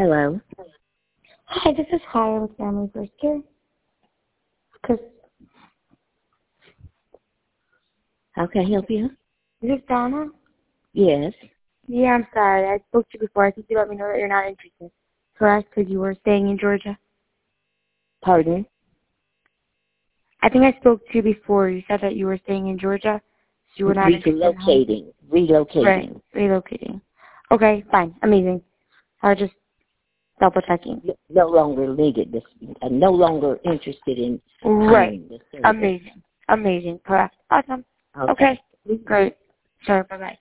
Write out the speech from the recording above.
Hello. Hi, this is Kyle with Family First Care. How can I help you? Is this Donna? Yes. Yeah, I'm sorry. I spoke to you before. I think you let me know that you're not interested. Correct? Because you were staying in Georgia? Pardon? I think I spoke to you before. You said that you were staying in Georgia, so you were not interested in home. Relocating. Right, relocating. Okay, fine. Amazing. I was just double checking. No longer needed this. I'm no longer interested in Right. the service. Amazing. Amazing. Correct. Awesome. Okay. Great. Sure. Bye-bye.